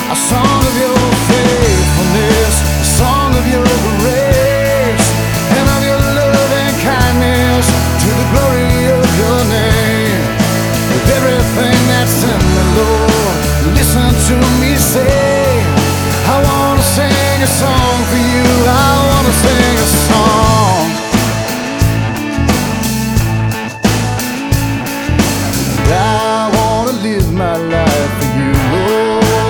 a song of your faithfulness, a song of your grace, and of your love and kindness, to the glory of your name. With everything that's in me, Lord, listen to me say, I wanna sing a song for you, I wanna sing a song.